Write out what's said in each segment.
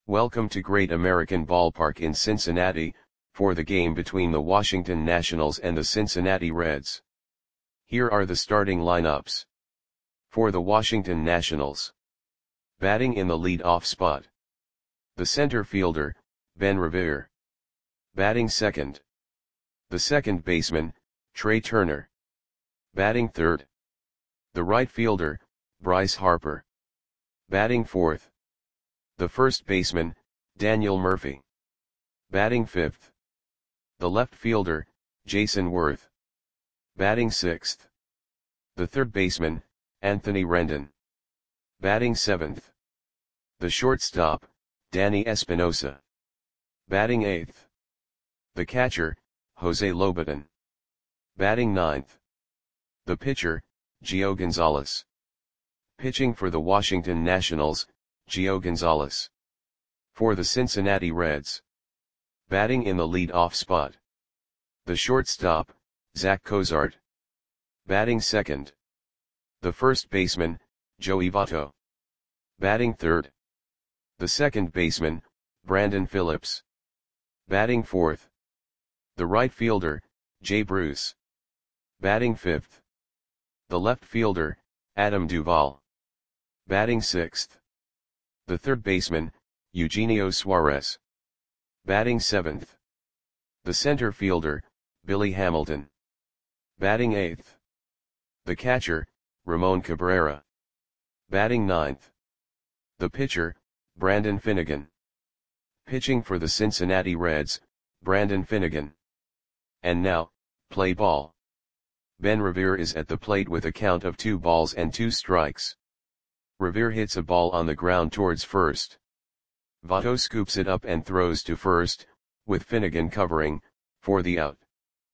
Welcome to Great American Ballpark in Cincinnati, for the game between the Washington Nationals and the Cincinnati Reds. Here are the starting lineups. For the Washington Nationals. Batting in the lead-off spot. The center fielder, Ben Revere. Batting second. The second baseman, Trea Turner. Batting third. The right fielder, Bryce Harper. Batting fourth. The first baseman, Daniel Murphy. Batting fifth. The left fielder, Jayson Werth. Batting sixth. The third baseman, Anthony Rendon. Batting seventh. The shortstop, Danny Espinosa. Batting eighth. The catcher, Jose Lobaton. Batting ninth. The pitcher, Gio Gonzalez. Pitching for the Washington Nationals, Gio Gonzalez. For the Cincinnati Reds. Batting in the lead-off spot. The shortstop, Zach Cozart. Batting second. The first baseman, Joey Votto. Batting third. The second baseman, Brandon Phillips. Batting fourth. The right fielder, Jay Bruce. Batting fifth. The left fielder, Adam Duvall. Batting sixth. The third baseman, Eugenio Suarez. Batting seventh. The center fielder, Billy Hamilton. Batting eighth. The catcher, Ramon Cabrera. Batting ninth. The pitcher, Brandon Finnegan. Pitching for the Cincinnati Reds, Brandon Finnegan. And now, play ball. Ben Revere is at the plate with a count of 2-2 Revere hits a ball on the ground towards first. Votto scoops it up and throws to first, with Finnegan covering, for the out.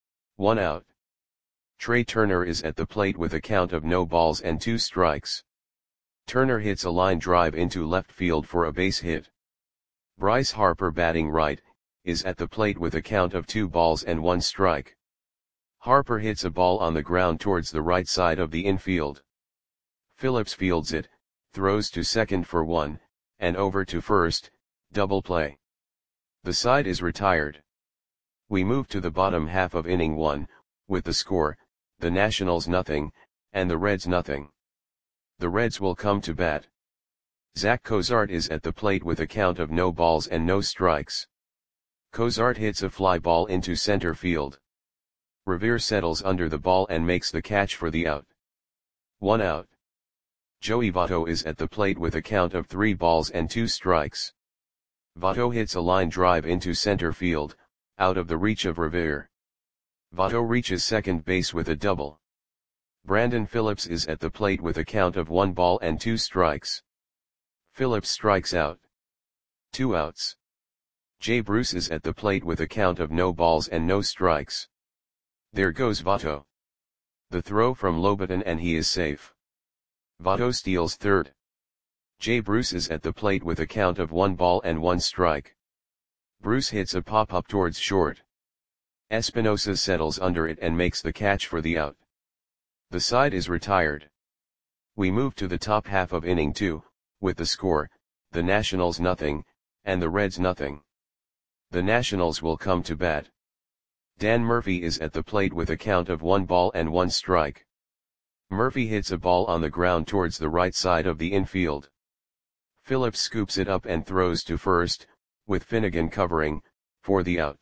1 out. Trea Turner is at the plate with a count of 0-2. Turner hits a line drive into left field for a base hit. Bryce Harper, batting right, is at the plate with a count of 2-1. Harper hits a ball on the ground towards the right side of the infield. Phillips fields it, throws to second for 1, and over to first, double play. The side is retired. We move to the bottom half of inning 1, with the score, the Nationals 0, and the Reds 0. The Reds will come to bat. Zach Cozart is at the plate with a count of 0 balls and no strikes. Cozart hits a fly ball into center field. Revere settles under the ball and makes the catch for the out. 1 out. Joey Votto is at the plate with a count of 3-2. Votto hits a line drive into center field, out of the reach of Revere. Votto reaches second base with a double. Brandon Phillips is at the plate with a count of 1-2. Phillips strikes out. 2 outs. Jay Bruce is at the plate with a count of 0 balls and no strikes. There goes Votto. The throw from Lobaton and he is safe. Votto steals third. Jay Bruce is at the plate with a count of 1 ball and 1 strike. Bruce hits a pop-up towards short. Espinosa settles under it and makes the catch for the out. The side is retired. We move to the top half of inning 2, with the score, the Nationals 0, and the Reds 0. The Nationals will come to bat. Dan Murphy is at the plate with a count of 1 ball and 1 strike. Murphy hits a ball on the ground towards the right side of the infield. Phillips scoops it up and throws to first, with Finnegan covering, for the out.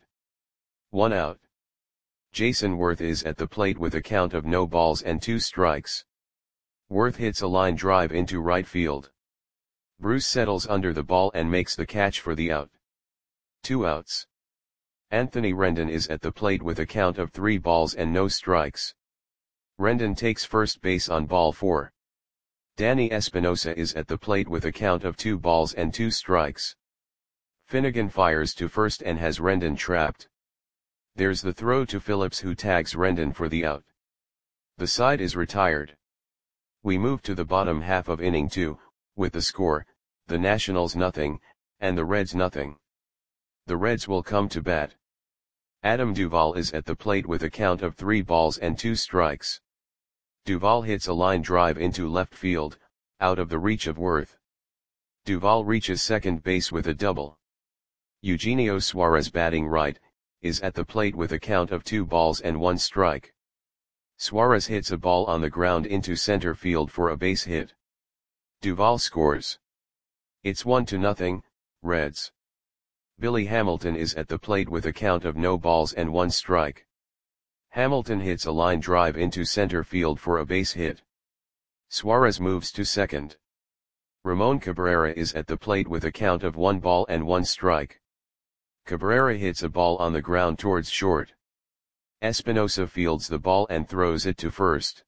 1 out. Jayson Werth is at the plate with a count of 0 balls and 2 strikes. Werth hits a line drive into right field. Bruce settles under the ball and makes the catch for the out. 2 outs. Anthony Rendon is at the plate with a count of 3 balls and no strikes. Rendon takes first base on ball 4. Danny Espinosa is at the plate with a count of 2 balls and 2 strikes. Finnegan fires to first and has Rendon trapped. There's the throw to Phillips, who tags Rendon for the out. The side is retired. We move to the bottom half of inning 2, with the score, the Nationals 0, and the Reds 0. The Reds will come to bat. Adam Duvall is at the plate with a count of 3 balls and 2 strikes. Duvall hits a line drive into left field, out of the reach of Werth. Duvall reaches second base with a double. Eugenio Suarez, batting right, is at the plate with a count of 2 balls and 1 strike. Suarez hits a ball on the ground into center field for a base hit. Duvall scores. It's 1-0, Reds. Billy Hamilton is at the plate with a count of no balls and 1 strike. Hamilton hits a line drive into center field for a base hit. Suarez moves to second. Ramon Cabrera is at the plate with a count of 1 ball and 1 strike. Cabrera hits a ball on the ground towards short. Espinosa fields the ball and throws it to first.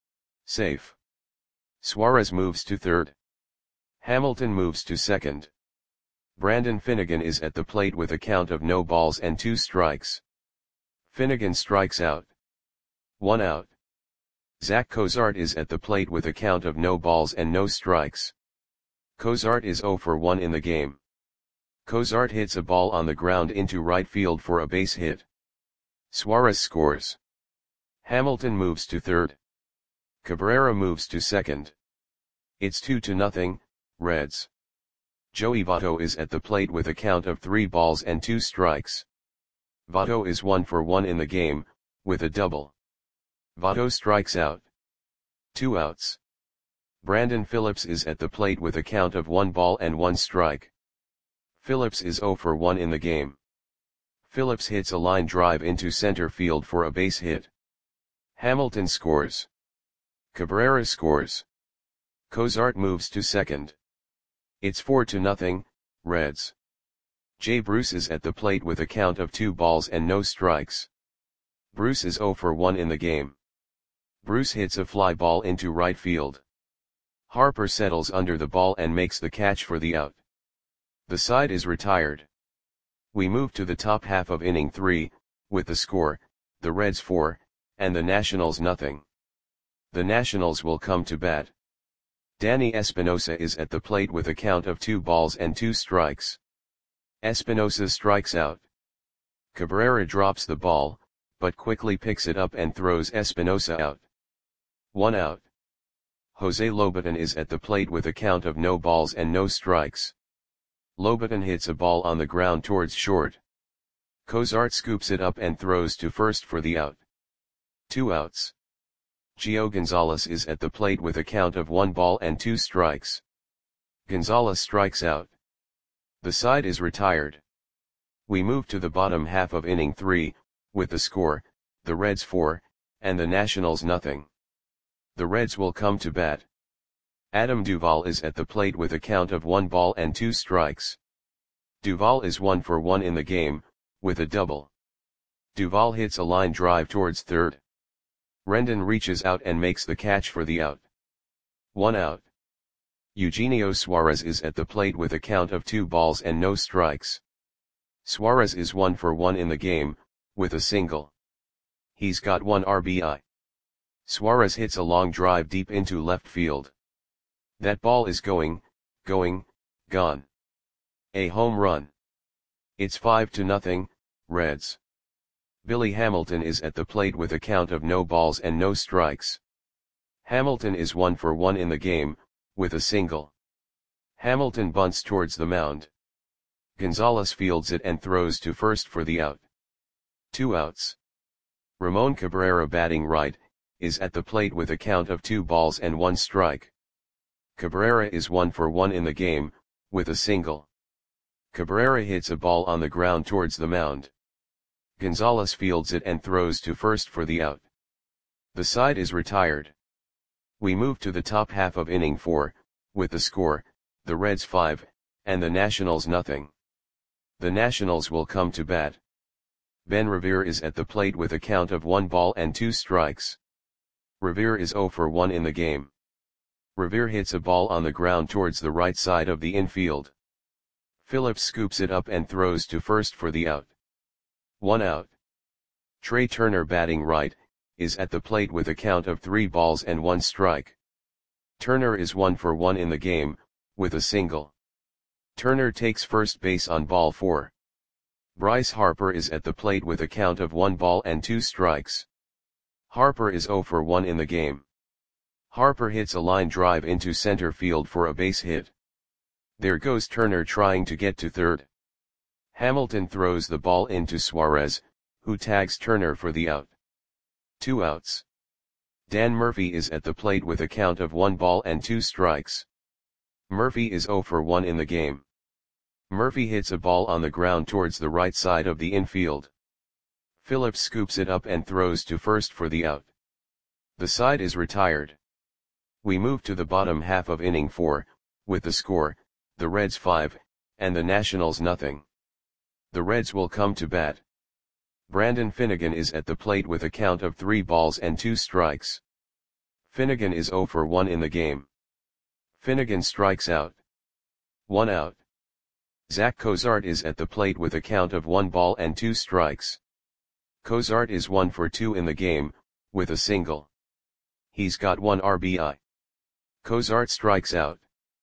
Safe. Suarez moves to third. Hamilton moves to second. Brandon Finnegan is at the plate with a count of no balls and 2 strikes. Finnegan strikes out. 1 out. Zach Cozart is at the plate with a count of no balls and no strikes. Cozart is 0 for 1 in the game. Cozart hits a ball on the ground into right field for a base hit. Suarez scores. Hamilton moves to third. Cabrera moves to second. It's 2-0, Reds. Joey Votto is at the plate with a count of 3 balls and 2 strikes. Votto is 1 for 1 in the game, with a double. Votto strikes out. 2 outs. Brandon Phillips is at the plate with a count of 1 ball and 1 strike. Phillips is 0 for 1 in the game. Phillips hits a line drive into center field for a base hit. Hamilton scores. Cabrera scores. Cozart moves to second. It's 4-0, Reds. Jay Bruce is at the plate with a count of 2 balls and no strikes. Bruce is 0 for 1 in the game. Bruce hits a fly ball into right field. Harper settles under the ball and makes the catch for the out. The side is retired. We move to the top half of inning 3, with the score, the Reds 4, and the Nationals nothing. The Nationals will come to bat. Danny Espinosa is at the plate with a count of 2 balls and 2 strikes. Espinosa strikes out. Cabrera drops the ball, but quickly picks it up and throws Espinosa out. 1 out. Jose Lobaton is at the plate with a count of no balls and no strikes. Lobaton hits a ball on the ground towards short. Cozart scoops it up and throws to first for the out. 2 outs. Gio Gonzalez is at the plate with a count of 1 ball and 2 strikes. Gonzalez strikes out. The side is retired. We move to the bottom half of inning 3, with the score, the Reds 4, and the Nationals nothing. The Reds will come to bat. Adam Duvall is at the plate with a count of 1 ball and 2 strikes. Duvall is 1 for 1 in the game, with a double. Duvall hits a line drive towards third. Rendon reaches out and makes the catch for the out. 1 out. Eugenio Suarez is at the plate with a count of 2 balls and no strikes. Suarez is 1 for 1 in the game, with a single. He's got 1 RBI. Suarez hits a long drive deep into left field. That ball is going, gone. A home run. It's 5-0, Reds. Billy Hamilton is at the plate with a count of no balls and no strikes. Hamilton is 1 for 1 in the game, with a single. Hamilton bunts towards the mound. Gonzalez fields it and throws to first for the out. 2 outs. Ramon Cabrera, batting right, is at the plate with a count of 2 balls and 1 strike. Cabrera is 1 for 1 in the game, with a single. Cabrera hits a ball on the ground towards the mound. Gonzalez fields it and throws to first for the out. The side is retired. We move to the top half of inning 4, with the score, the Reds 5, and the Nationals nothing. The Nationals will come to bat. Ben Revere is at the plate with a count of 1 ball and 2 strikes. Revere is 0 for 1 in the game. Revere hits a ball on the ground towards the right side of the infield. Phillips scoops it up and throws to first for the out. 1 out. Trey Turner, batting right, is at the plate with a count of 3 balls and 1 strike. Turner is 1 for 1 in the game, with a single. Turner takes first base on ball 4. Bryce Harper is at the plate with a count of 1 ball and 2 strikes. Harper is 0 for 1 in the game. Harper hits a line drive into center field for a base hit. There goes Turner trying to get to third. Hamilton throws the ball into Suarez, who tags Turner for the out. 2 outs. Dan Murphy is at the plate with a count of 1 ball and 2 strikes. Murphy is 0 for 1 in the game. Murphy hits a ball on the ground towards the right side of the infield. Phillips scoops it up and throws to first for the out. The side is retired. We move to the bottom half of inning 4, with the score, the Reds 5, and the Nationals nothing. The Reds will come to bat. Brandon Finnegan is at the plate with a count of 3 balls and 2 strikes. Finnegan is 0 for 1 in the game. Finnegan strikes out. 1 out. Zach Cozart is at the plate with a count of 1 ball and 2 strikes. Cozart is 1 for 2 in the game, with a single. He's got 1 RBI. Cozart strikes out.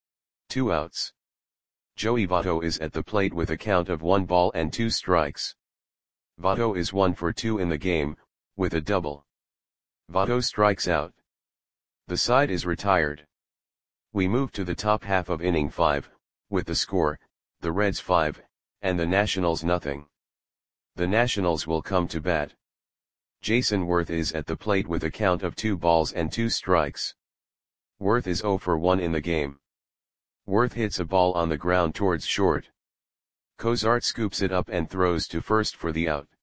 2 outs. Joey Votto is at the plate with a count of 1 ball and 2 strikes. Votto is 1 for 2 in the game, with a double. Votto strikes out. The side is retired. We move to the top half of inning 5, with the score, the Reds 5, and the Nationals nothing. The Nationals will come to bat. Jason Worth is at the plate with a count of 2 balls and 2 strikes. Worth is 0 for 1 in the game. Worth hits a ball on the ground towards short. Cozart scoops it up and throws to first for the out.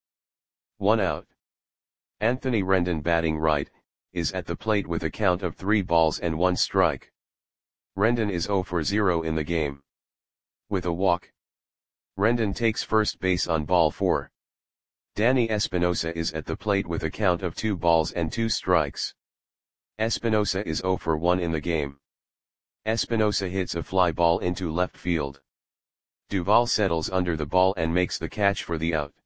1 out. Anthony Rendon, batting right, is at the plate with a count of 3 balls and 1 strike. Rendon is 0 for 0 in the game. With a walk. Rendon takes first base on ball 4. Danny Espinosa is at the plate with a count of 2 balls and 2 strikes. Espinosa is 0 for 1 in the game. Espinosa hits a fly ball into left field. Duvall settles under the ball and makes the catch for the out.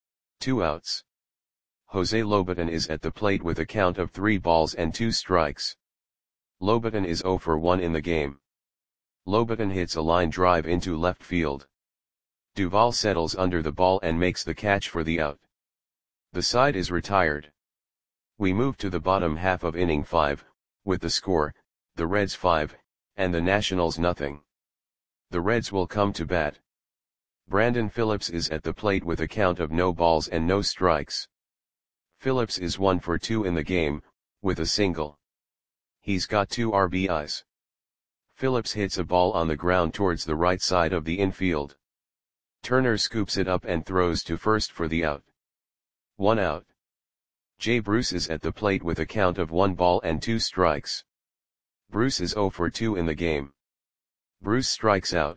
2 outs. Jose Lobaton is at the plate with a count of 3 balls and 2 strikes. Lobaton is 0 for 1 in the game. Lobaton hits a line drive into left field. Duvall settles under the ball and makes the catch for the out. The side is retired. We move to the bottom half of inning 5, with the score, the Reds 5, and the Nationals nothing. The Reds will come to bat. Brandon Phillips is at the plate with a count of no balls and no strikes. Phillips is 1 for 2 in the game, with a single. He's got 2 RBIs. Phillips hits a ball on the ground towards the right side of the infield. Turner scoops it up and throws to first for the out. 1 out. Jay Bruce is at the plate with a count of 1 ball and 2 strikes. Bruce is 0 for 2 in the game. Bruce strikes out.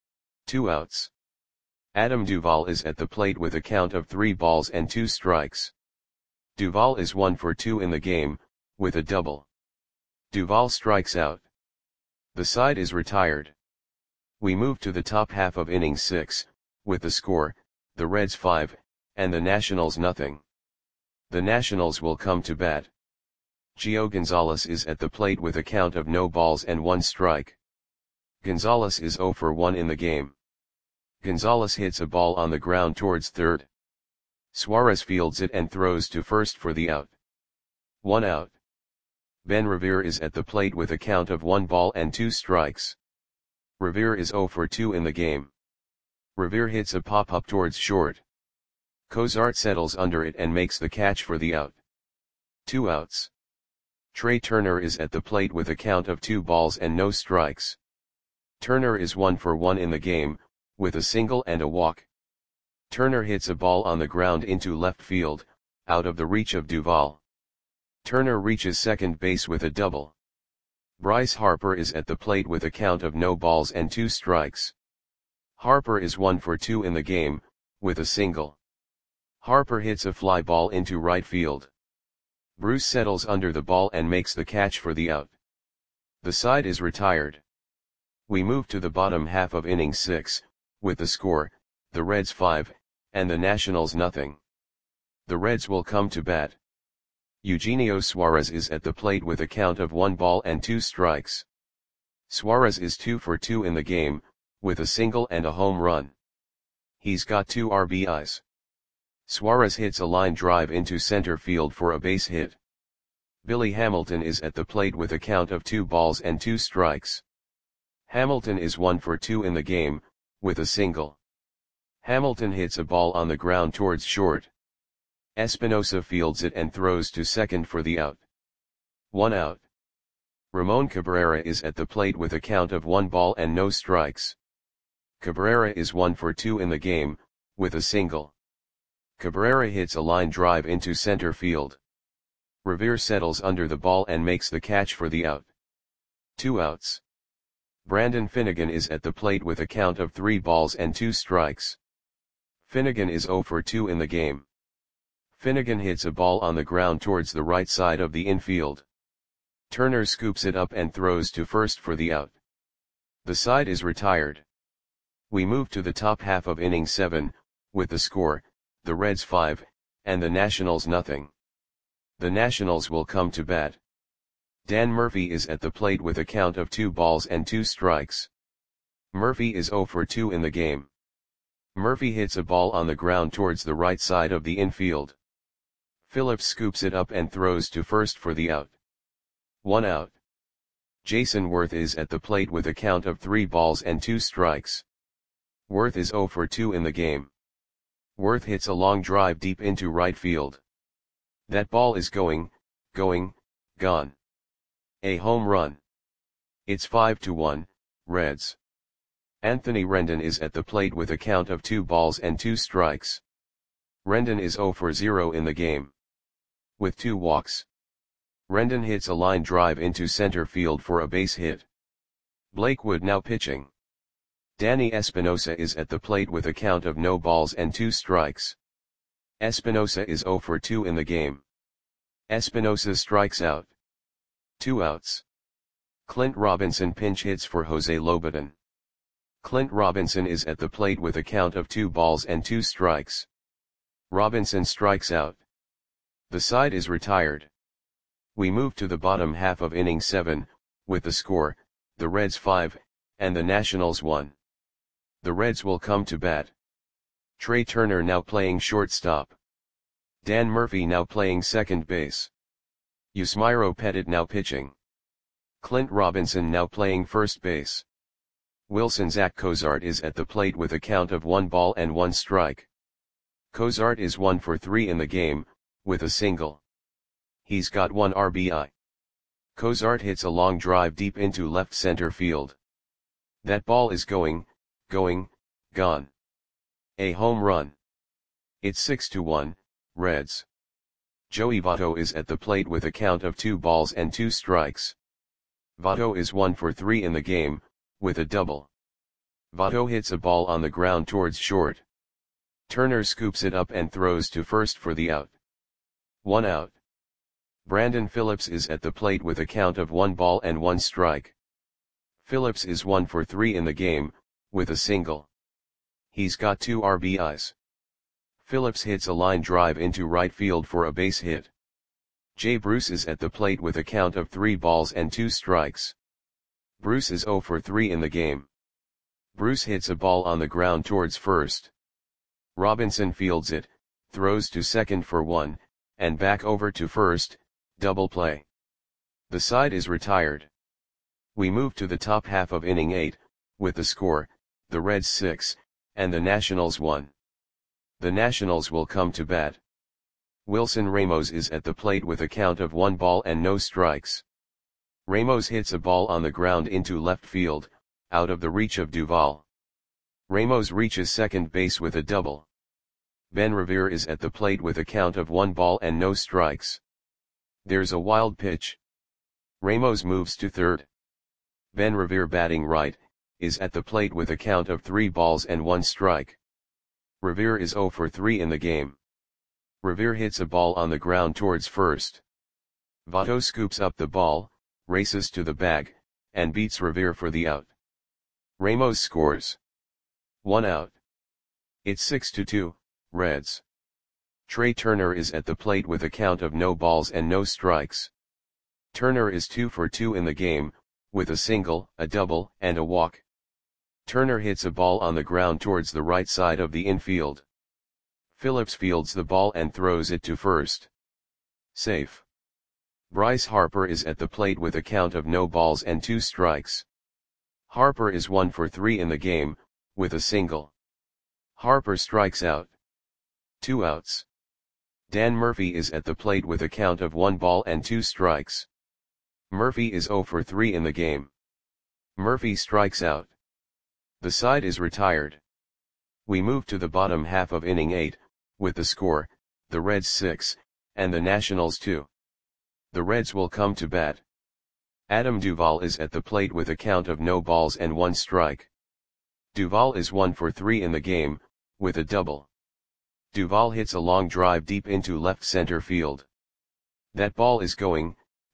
2 outs. Adam Duvall is at the plate with a count of 3 balls and 2 strikes. Duvall is 1 for 2 in the game, with a double. Duvall strikes out. The side is retired. We move to the top half of inning 6, with the score, the Reds 5, and the Nationals nothing. The Nationals will come to bat. Gio Gonzalez is at the plate with a count of no balls and 1 strike. Gonzalez is 0 for 1 in the game. Gonzalez hits a ball on the ground towards third. Suarez fields it and throws to first for the out. 1 out. Ben Revere is at the plate with a count of 1 ball and 2 strikes. Revere is 0 for 2 in the game. Revere hits a pop-up towards short. Cozart settles under it and makes the catch for the out. 2 outs. Trey Turner is at the plate with a count of 2 balls and no strikes. Turner is 1 for 1 in the game, with a single and a walk. Turner hits a ball on the ground into left field, out of the reach of Duvall. Turner reaches second base with a double. Bryce Harper is at the plate with a count of no balls and 2 strikes. Harper is 1 for 2 in the game, with a single. Harper hits a fly ball into right field. Bruce settles under the ball and makes the catch for the out. The side is retired. We move to the bottom half of inning 6, with the score, the Reds 5, and the Nationals nothing. The Reds will come to bat. Eugenio Suarez is at the plate with a count of 1 ball and 2 strikes. Suarez is 2 for 2 in the game, with a single and a home run. He's got 2 RBIs. Suarez hits a line drive into center field for a base hit. Billy Hamilton is at the plate with a count of 2 balls and 2 strikes. Hamilton is 1 for 2 in the game, with a single. Hamilton hits a ball on the ground towards short. Espinosa fields it and throws to second for the out. 1 out. Ramon Cabrera is at the plate with a count of 1 ball and no strikes. Cabrera is 1 for 2 in the game, with a single. Cabrera hits a line drive into center field. Revere settles under the ball and makes the catch for the out. 2 outs. Brandon Finnegan is at the plate with a count of 3 balls and 2 strikes. Finnegan is 0 for 2 in the game. Finnegan hits a ball on the ground towards the right side of the infield. Turner scoops it up and throws to first for the out. The side is retired. We move to the top half of inning 7, with the score, the Reds 5, and the Nationals nothing. The Nationals will come to bat. Dan Murphy is at the plate with a count of 2 balls and 2 strikes. Murphy is 0 for 2 in the game. Murphy hits a ball on the ground towards the right side of the infield. Phillips scoops it up and throws to first for the out. 1 out. Jason Worth is at the plate with a count of 3 balls and 2 strikes. Worth is 0 for 2 in the game. Worth hits a long drive deep into right field. That ball is going, gone. A home run. It's 5-1, Reds. Anthony Rendon is at the plate with a count of 2 balls and 2 strikes. Rendon is 0 for 0 in the game. With 2 walks. Rendon hits a line drive into center field for a base hit. Blake Wood now pitching. Danny Espinosa is at the plate with a count of no balls and 2 strikes. Espinosa is 0 for 2 in the game. Espinosa strikes out. 2 outs. Clint Robinson pinch hits for Jose Lobaton. Clint Robinson is at the plate with a count of 2 balls and 2 strikes. Robinson strikes out. The side is retired. We move to the bottom half of inning 7, with the score, the Reds 5, and the Nationals 1. The Reds will come to bat. Trey Turner now playing shortstop. Dan Murphy now playing second base. Yusmeiro Petit now pitching. Clint Robinson now playing first base. Wilson Zach Cozart is at the plate with a count of 1 ball and 1 strike. Cozart is 1 for 3 in the game, with a single. He's got 1 RBI. Cozart hits a long drive deep into left center field. That ball is going, gone. A home run. It's 6-1, Reds. Joey Votto is at the plate with a count of 2 balls and 2 strikes. Votto is 1 for 3 in the game, with a double. Votto hits a ball on the ground towards short. Turner scoops it up and throws to first for the out. 1 out. Brandon Phillips is at the plate with a count of 1 ball and 1 strike. Phillips is 1 for 3 in the game, with a single. He's got 2 RBIs. Phillips hits a line drive into right field for a base hit. Jay Bruce is at the plate with a count of 3 balls and 2 strikes. Bruce is 0 for 3 in the game. Bruce hits a ball on the ground towards first. Robinson fields it, throws to second for 1, and back over to first, double play. The side is retired. We move to the top half of inning 8, with the score, the Reds 6, and the Nationals 1. The Nationals will come to bat. Wilson Ramos is at the plate with a count of 1 ball and no strikes. Ramos hits a ball on the ground into left field, out of the reach of Duvall. Ramos reaches second base with a double. Ben Revere is at the plate with a count of 1 ball and no strikes. There's a wild pitch. Ramos moves to third. Ben Revere batting right, is at the plate with a count of 3 balls and 1 strike. Revere is 0 for 3 in the game. Revere hits a ball on the ground towards first. Votto scoops up the ball, races to the bag, and beats Revere for the out. Ramos scores. 1 out. It's 6-2, Reds. Trey Turner is at the plate with a count of no balls and no strikes. Turner is 2 for 2 in the game, with a single, a double, and a walk. Turner hits a ball on the ground towards the right side of the infield. Phillips fields the ball and throws it to first. Safe. Bryce Harper is at the plate with a count of no balls and 2 strikes. Harper is 1 for 3 in the game, with a single. Harper strikes out. 2 outs. Dan Murphy is at the plate with a count of 1 ball and 2 strikes. Murphy is 0 for 3 in the game. Murphy strikes out. The side is retired. We move to the bottom half of inning 8, with the score, the Reds 6, and the Nationals 2. The Reds will come to bat. Adam Duvall is at the plate with a count of no balls and 1 strike. Duvall is 1 for 3 in the game, with a double. Duvall hits a long drive deep into left center field. That ball is going,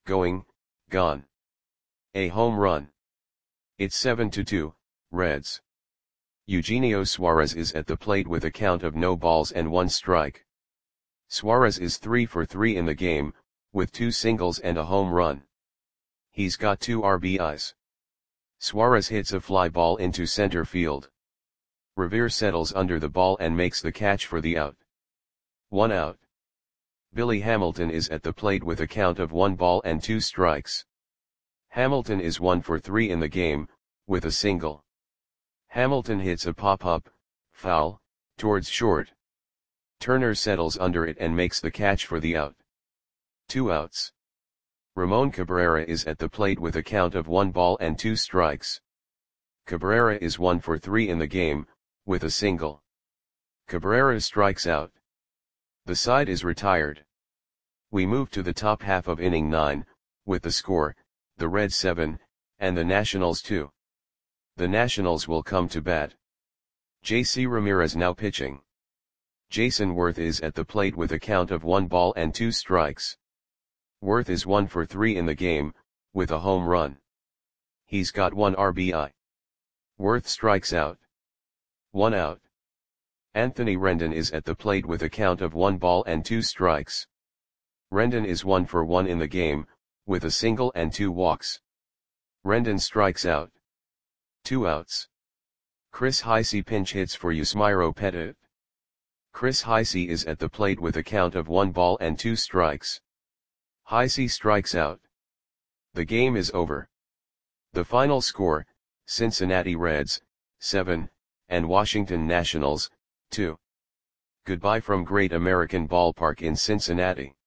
gone. A home run. It's 7-2, Reds. Eugenio Suarez is at the plate with a count of no balls and 1 strike. Suarez is 3 for 3 in the game, with 2 singles and a home run. He's got 2 RBIs. Suarez hits a fly ball into center field. Revere settles under the ball and makes the catch for the out. 1 out. Billy Hamilton is at the plate with a count of 1 ball and 2 strikes. Hamilton is 1 for 3 in the game, with a single. Hamilton hits a pop-up, foul, towards short. Turner settles under it and makes the catch for the out. 2 outs. Ramon Cabrera is at the plate with a count of 1 ball and 2 strikes. Cabrera is 1 for 3 in the game, with a single. Cabrera strikes out. The side is retired. We move to the top half of inning 9, with the score, the Reds 7, and the Nationals 2. The Nationals will come to bat. J.C. Ramirez now pitching. Jason Worth is at the plate with a count of 1 ball and 2 strikes. Worth is 1 for 3 in the game, with a home run. He's got 1 RBI. Worth strikes out. 1 out. Anthony Rendon is at the plate with a count of 1 ball and 2 strikes. Rendon is 1 for 1 in the game, with a single and 2 walks. Rendon strikes out. 2 outs. Chris Heisey pinch hits for Yusmeiro Petit. Chris Heisey is at the plate with a count of 1 ball and 2 strikes. Heisey strikes out. The game is over. The final score, Cincinnati Reds, 7, and Washington Nationals, 2. Goodbye from Great American Ballpark in Cincinnati.